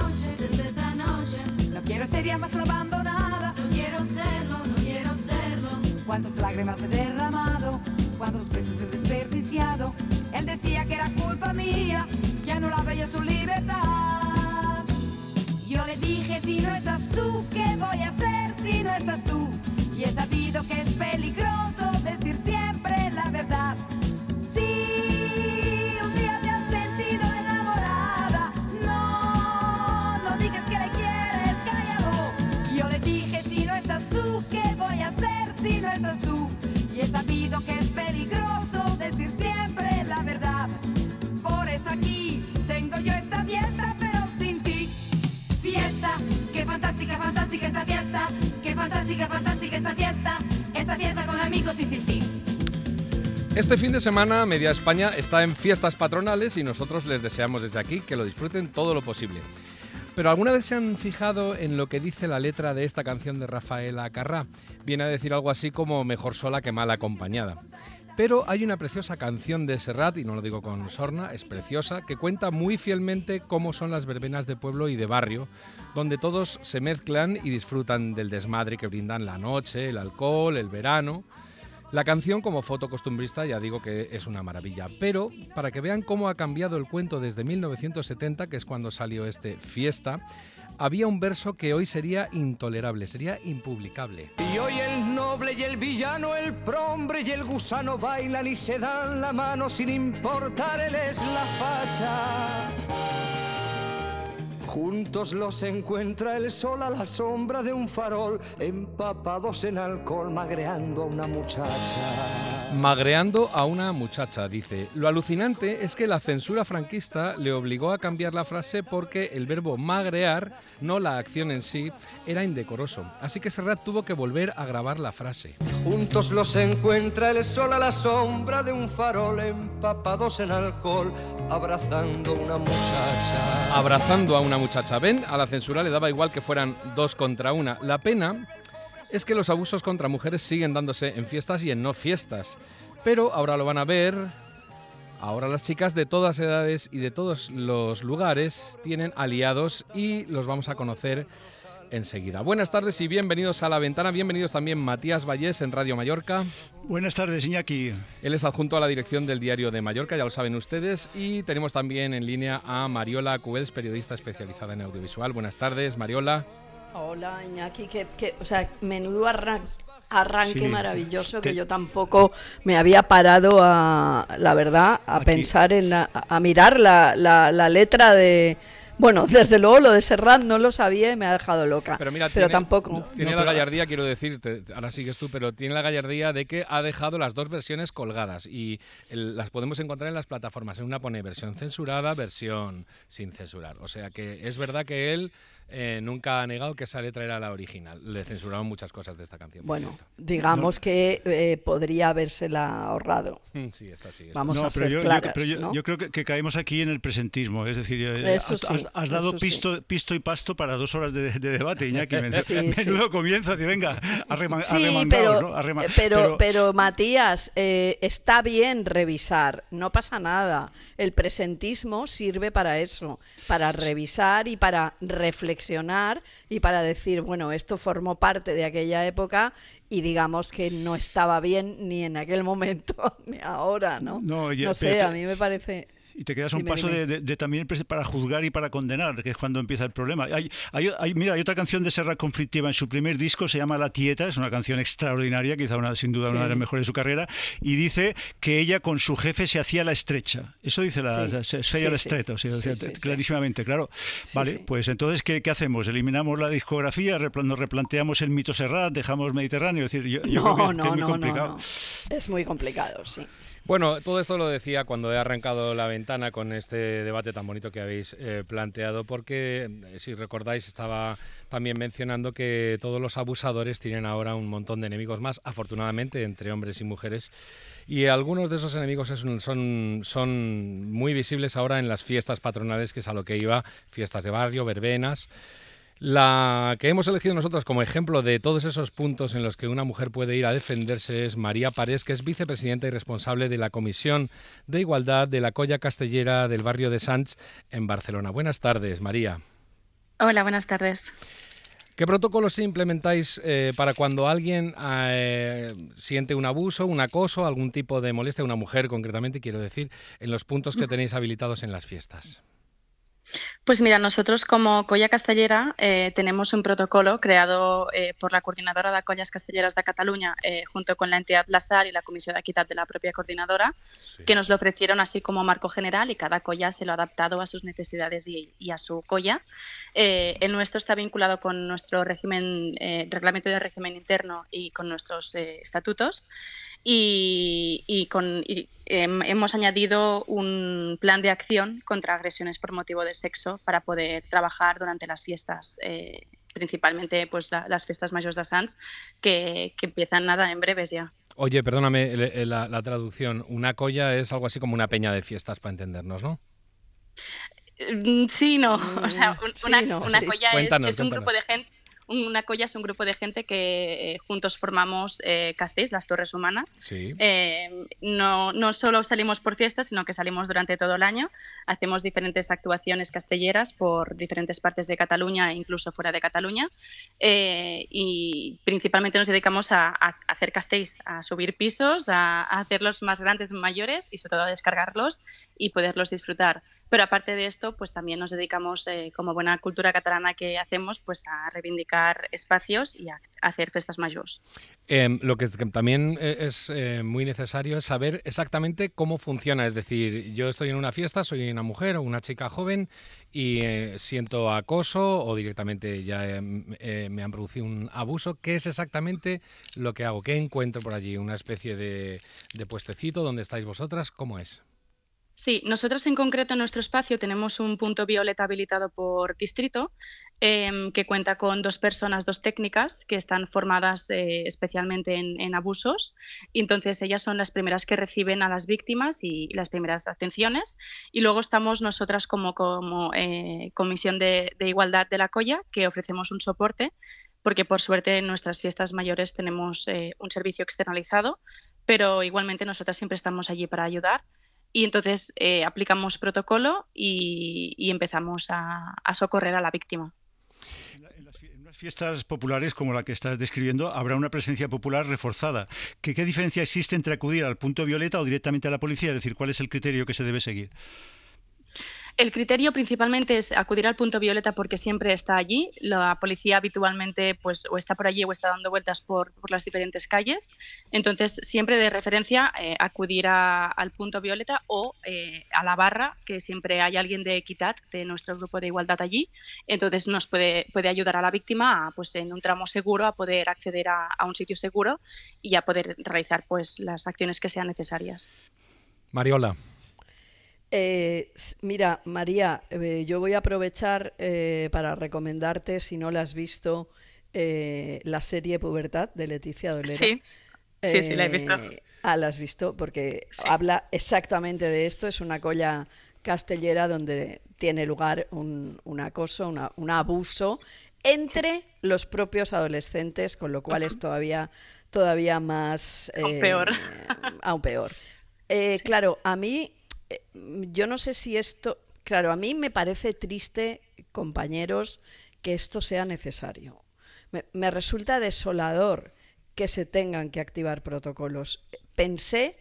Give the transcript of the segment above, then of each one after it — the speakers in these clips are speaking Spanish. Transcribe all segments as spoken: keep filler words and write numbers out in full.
noche, desde esta noche. No quiero ser ya más la abandonada. No quiero serlo, no quiero serlo. Cuántas lágrimas he derramado, cuántos besos he desperdiciado. Él decía que era culpa mía, que anulaba yo su libertad. Yo le dije, si no estás tú, ¿qué voy a hacer si no estás tú? Y he sabido que es peligroso decir siempre la verdad. Sí, un día te has sentido enamorada. No, no digas que le quieres, cállalo. Yo le dije, si no estás tú, ¿qué voy a hacer si no estás tú? Y he sabido que es peligroso decir siempre la verdad. Por eso aquí tengo yo esta fiesta, pero sin ti. Fiesta, qué fantástica, fantástica esta fiesta. Qué fantástica, fantástica esta fiesta. Esta fiesta con amigos y sin ti. Este fin de semana Media España está en fiestas patronales y nosotros les deseamos desde aquí que lo disfruten todo lo posible. Pero ¿alguna vez se han fijado en lo que dice la letra de esta canción de Rafaela Carrà? Viene a decir algo así como mejor sola que mal acompañada. Pero hay una preciosa canción de Serrat, y no lo digo con sorna, es preciosa, que cuenta muy fielmente cómo son las verbenas de pueblo y de barrio, donde todos se mezclan y disfrutan del desmadre que brindan la noche, el alcohol, el verano. La canción, como foto costumbrista, ya digo que es una maravilla, pero para que vean cómo ha cambiado el cuento desde mil novecientos setenta, que es cuando salió este Fiesta, había un verso que hoy sería intolerable, sería impublicable. Y hoy el noble y el villano, el prombre y el gusano bailan y se dan la mano sin importar él es la facha. Juntos los encuentra el sol a la sombra de un farol, empapados en alcohol, magreando a una muchacha. Magreando a una muchacha, dice. Lo alucinante es que la censura franquista le obligó a cambiar la frase porque el verbo magrear, no la acción en sí, era indecoroso. Así que Serrat tuvo que volver a grabar la frase. Juntos los encuentra el sol a la sombra de un farol, empapados en alcohol, abrazando a una muchacha. Abrazando a una muchacha. ¿Ven? A la censura le daba igual que fueran dos contra una. La pena es que los abusos contra mujeres siguen dándose en fiestas y en no fiestas. Pero ahora lo van a ver. Ahora las chicas de todas edades y de todos los lugares tienen aliados y los vamos a conocer enseguida. Buenas tardes y bienvenidos a La Ventana. Bienvenidos también Matías Vallés en Radio Mallorca. Buenas tardes, Iñaki. Él es adjunto a la dirección del Diario de Mallorca, ya lo saben ustedes. Y tenemos también en línea a Mariola Cubels, periodista especializada en audiovisual. Buenas tardes, Mariola. Hola, Iñaki. Que, que, o sea, menudo arran arranque sí. maravilloso que Te... yo tampoco me había parado a, la verdad, a Aquí. pensar en, la, a mirar la, la, la letra de... Bueno, desde luego lo de Serrat no lo sabía y me ha dejado loca, pero, mira, pero tiene, tampoco. Tiene no, la pero... gallardía, quiero decirte, ahora sigues tú, pero tiene la gallardía de que ha dejado las dos versiones colgadas y el, las podemos encontrar en las plataformas. En una pone versión censurada, versión sin censurar. O sea que es verdad que él eh, nunca ha negado que esa letra era la original. Le censuraron muchas cosas de esta canción. Bueno, digamos no. que eh, podría habérsela ahorrado. Sí, esta sí. Esta. Vamos no, a pero ser yo, claras, yo, pero yo, ¿no? yo creo que, que caemos aquí en el presentismo, es decir, Eso has, sí. has, has dado pisto, sí. pisto y pasto para dos horas de, de debate, Iñaki. Sí, Menudo sí. comienzo, decir, venga, arrema, sí, arremangaos, pero, ¿no? Arrema, pero, pero, pero Matías, eh, está bien revisar, no pasa nada. El presentismo sirve para eso, para revisar y para reflexionar y para decir, bueno, esto formó parte de aquella época y digamos que no estaba bien ni en aquel momento ni ahora, ¿no? No, ya, no sé, pero, a mí me parece... Y te quedas un dime, paso dime. De, de, de también para juzgar y para condenar, que es cuando empieza el problema. Hay, hay, hay, mira, hay otra canción de Serrat conflictiva en su primer disco, se llama La Tieta, es una canción extraordinaria, quizá una, sin duda sí. una de las mejores de su carrera, y dice que ella con su jefe se hacía la estrecha. Eso dice la, sí. la se feia sí, la estreta, sí. o sea, sí, sí, clarísimamente, sí. claro. Sí, vale, sí. pues entonces, ¿qué, ¿qué hacemos? ¿Eliminamos la discografía? ¿Nos replanteamos el mito Serrat? ¿Dejamos Mediterráneo? Es decir, yo, yo no, creo que es, no, que es muy no, complicado. No, no. Es muy complicado, sí. Bueno, todo esto lo decía cuando he arrancado La Ventana con este debate tan bonito que habéis eh, planteado, porque, si recordáis, estaba también mencionando que todos los abusadores tienen ahora un montón de enemigos más, afortunadamente, entre hombres y mujeres, y algunos de esos enemigos son, son, son muy visibles ahora en las fiestas patronales, que es a lo que iba, fiestas de barrio, verbenas. La que hemos elegido nosotros como ejemplo de todos esos puntos en los que una mujer puede ir a defenderse es María Parés, que es vicepresidenta y responsable de la Comisión de Igualdad de la Colla Castellera del barrio de Sants en Barcelona. Buenas tardes, María. Hola, buenas tardes. ¿Qué protocolos implementáis eh, para cuando alguien eh, siente un abuso, un acoso, algún tipo de molestia, una mujer concretamente, quiero decir, en los puntos que tenéis habilitados en las fiestas? Pues mira, nosotros como Colla Castellera eh, tenemos un protocolo creado eh, por la Coordinadora de Collas Castelleras de Cataluña eh, junto con la entidad La Sal y la Comisión de Equidad de la propia coordinadora, sí. que nos lo ofrecieron así como marco general y cada colla se lo ha adaptado a sus necesidades y, y a su colla. Eh, el nuestro está vinculado con nuestro régimen, eh, reglamento de régimen interno y con nuestros eh, estatutos. Y, y, con, y eh, hemos añadido un plan de acción contra agresiones por motivo de sexo para poder trabajar durante las fiestas, eh, principalmente pues la, las fiestas mayores de Sants, que, que empiezan nada en breves ya. Oye, perdóname la, la traducción. Una colla es algo así como una peña de fiestas, para entendernos, ¿no? Sí, no. O sea, un, sí, una, no, una sí. colla Cuéntanos, es, es un cuéntanos. grupo de gente. Una colla es un grupo de gente que eh, juntos formamos eh, Castells, las Torres Humanas. Sí. Eh, no, no solo salimos por fiestas, sino que salimos durante todo el año. Hacemos diferentes actuaciones castelleras por diferentes partes de Cataluña e incluso fuera de Cataluña. Eh, y principalmente nos dedicamos a, a hacer castells, a subir pisos, a, a hacerlos más grandes, mayores y sobre todo a descargarlos y poderlos disfrutar. Pero aparte de esto, pues también nos dedicamos, eh, como buena cultura catalana que hacemos, pues a reivindicar espacios y a hacer fiestas mayores. Eh, lo que también es eh, muy necesario es saber exactamente cómo funciona. Es decir, yo estoy en una fiesta, soy una mujer o una chica joven y eh, siento acoso o directamente ya eh, eh, me han producido un abuso. ¿Qué es exactamente lo que hago? ¿Qué encuentro por allí? ¿Una especie de, de puestecito donde estáis vosotras? ¿Cómo es? Sí, nosotros en concreto en nuestro espacio tenemos un punto violeta habilitado por distrito eh, que cuenta con dos personas, dos técnicas que están formadas eh, especialmente en, en abusos y entonces ellas son las primeras que reciben a las víctimas y, y las primeras atenciones y luego estamos nosotras como, como eh, Comisión de, de Igualdad de la Colla que ofrecemos un soporte porque por suerte en nuestras fiestas mayores tenemos eh, un servicio externalizado, pero igualmente nosotras siempre estamos allí para ayudar. Y entonces eh, aplicamos protocolo y, y empezamos a, a socorrer a la víctima. En, la, en, las, en unas fiestas populares como la que estás describiendo habrá una presencia popular reforzada. ¿Qué, ¿Qué diferencia existe entre acudir al punto violeta o directamente a la policía? Es decir, ¿cuál es el criterio que se debe seguir? El criterio principalmente es acudir al punto violeta porque siempre está allí. La policía habitualmente pues, o está por allí o está dando vueltas por, por las diferentes calles. Entonces, siempre de referencia eh, acudir a, al punto violeta o eh, a la barra, que siempre hay alguien de Equidad, de nuestro grupo de igualdad allí. Entonces, nos puede, puede ayudar a la víctima a, pues, en un tramo seguro a poder acceder a, a un sitio seguro y a poder realizar pues, las acciones que sean necesarias. Mariola. Eh, mira, María, eh, yo voy a aprovechar eh, para recomendarte, si no la has visto, eh, la serie Pubertad de Leticia Dolera. Sí, sí, eh, sí, la he visto. Ah, la has visto, porque sí. habla exactamente de esto. Es una colla castellera donde tiene lugar un, un acoso, una, un abuso entre los propios adolescentes, con lo cual uh-huh. es todavía, todavía más... Aún peor. Aún peor. Eh, sí. Claro, a mí... Yo no sé si esto, claro, a mí me parece triste, compañeros, que esto sea necesario. Me, me resulta desolador que se tengan que activar protocolos. Pensé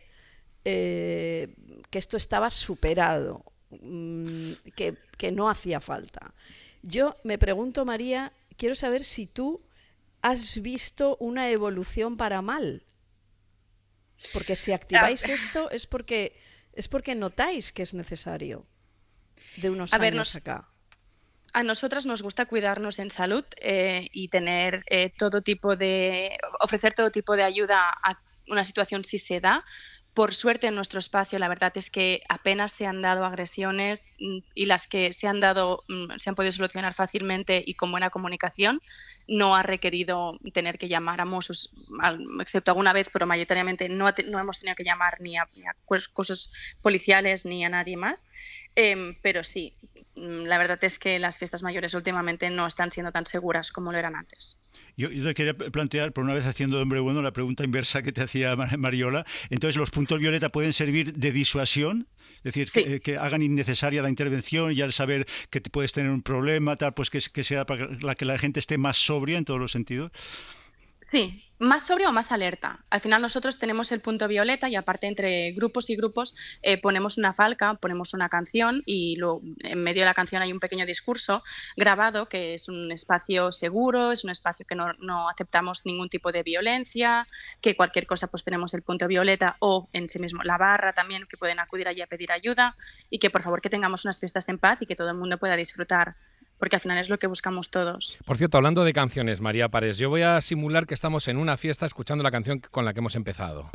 eh, que esto estaba superado, mmm, que, que no hacía falta. Yo me pregunto, María, quiero saber si tú has visto una evolución para mal. Porque si activáis esto es porque... es porque notáis que es necesario de unos a ver, años nos, acá. A nosotras nos gusta cuidarnos en salud eh, y tener eh, todo tipo de, ofrecer todo tipo de ayuda a una situación si se da. Por suerte en nuestro espacio la verdad es que apenas se han dado agresiones y las que se han dado se han podido solucionar fácilmente y con buena comunicación. No ha requerido tener que llamar a Mossos, excepto alguna vez, pero mayoritariamente no, ha, no hemos tenido que llamar ni a, ni a cosas policiales ni a nadie más. Eh, pero sí, la verdad es que las fiestas mayores últimamente no están siendo tan seguras como lo eran antes. Yo, yo te quería plantear, por una vez haciendo de hombre bueno, la pregunta inversa que te hacía Mariola. Entonces, ¿los puntos violeta pueden servir de disuasión? Es decir, Sí. que, que hagan innecesaria la intervención y al saber que te puedes tener un problema, tal, pues que, que sea para la que la gente esté más sobria en todos los sentidos. Sí, más sobria o más alerta. Al final nosotros tenemos el punto violeta y aparte entre grupos y grupos eh, ponemos una falca, ponemos una canción y luego en medio de la canción hay un pequeño discurso grabado que es un espacio seguro, es un espacio que no, no aceptamos ningún tipo de violencia, que cualquier cosa pues tenemos el punto violeta o en sí mismo la barra también que pueden acudir allí a pedir ayuda y que por favor que tengamos unas fiestas en paz y que todo el mundo pueda disfrutar. Porque al final es lo que buscamos todos. Por cierto, hablando de canciones, María Parés, yo voy a simular que estamos en una fiesta escuchando la canción con la que hemos empezado.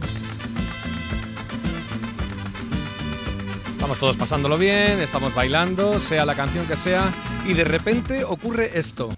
Estamos todos pasándolo bien, estamos bailando, sea la canción que sea, y de repente ocurre esto.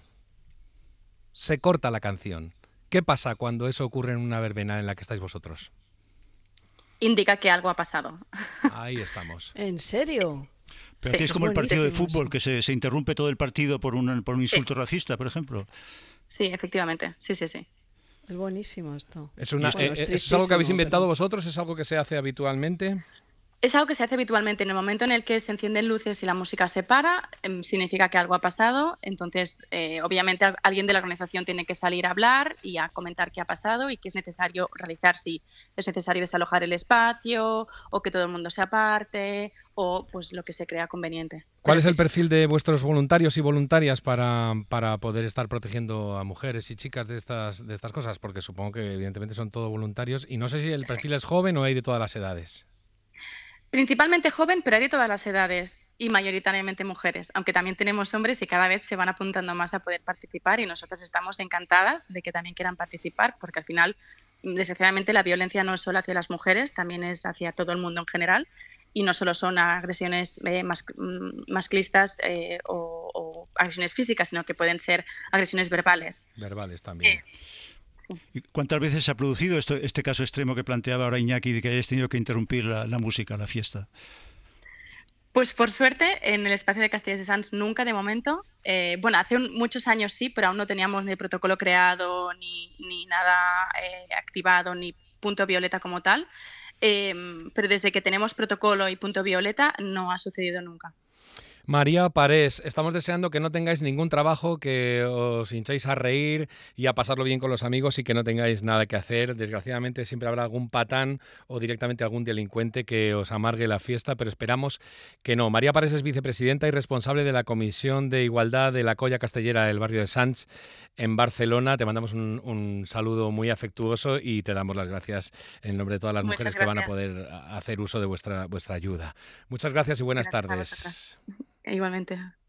Se corta la canción. ¿Qué pasa cuando eso ocurre en una verbena en la que estáis vosotros? Indica que algo ha pasado. Ahí estamos. ¿En serio? Pero Sí, así es es como el partido de buenísimo fútbol, eso. que se, se interrumpe todo el partido por un, por un insulto Sí. racista, por ejemplo. Sí, efectivamente. Sí, sí, sí. Es buenísimo esto. ¿Es, una, Bueno, eh, es ¿eso es algo que habéis tristísimo, inventado pero- vosotros? ¿Es algo que se hace habitualmente? Es algo que se hace habitualmente. En el momento en el que se encienden luces y la música se para, em, significa que algo ha pasado. Entonces, eh, obviamente, al- alguien de la organización tiene que salir a hablar y a comentar qué ha pasado y qué es necesario realizar, si es necesario desalojar el espacio o que todo el mundo se aparte o pues lo que se crea conveniente. ¿Cuál Pero es sí, el sí. perfil de vuestros voluntarios y voluntarias para, para poder estar protegiendo a mujeres y chicas de estas, de estas cosas? Porque supongo que evidentemente son todos voluntarios y no sé si el perfil es joven o hay de todas las edades. Principalmente joven, pero hay de todas las edades y mayoritariamente mujeres, aunque también tenemos hombres y cada vez se van apuntando más a poder participar y nosotras estamos encantadas de que también quieran participar, porque al final, desgraciadamente, la violencia no es solo hacia las mujeres, también es hacia todo el mundo en general y no solo son agresiones eh, mas, mm, masclistas eh, o, o agresiones físicas, sino que pueden ser agresiones verbales. Verbales también. ¿Y cuántas veces se ha producido esto, este caso extremo que planteaba ahora Iñaki, de que hayáis tenido que interrumpir la, la música, la fiesta? Pues por suerte, en el espacio de Castellers de Sants nunca de momento. Eh, bueno, hace un- muchos años sí, pero aún no teníamos ni el protocolo creado, ni, ni nada eh, activado, ni punto violeta como tal. Eh, pero desde que tenemos protocolo y punto violeta no ha sucedido nunca. María Parés, estamos deseando que no tengáis ningún trabajo, que os hinchéis a reír y a pasarlo bien con los amigos y que no tengáis nada que hacer. Desgraciadamente siempre habrá algún patán o directamente algún delincuente que os amargue la fiesta, pero esperamos que no. María Parés es vicepresidenta y responsable de la Comisión de Igualdad de la Colla Castellera del barrio de Sants en Barcelona. Te mandamos un, un saludo muy afectuoso y te damos las gracias en nombre de todas las Muchas mujeres que van a gracias. poder hacer uso de vuestra, vuestra ayuda. Muchas gracias y buenas Gracias a tardes. vosotras. Igualmente.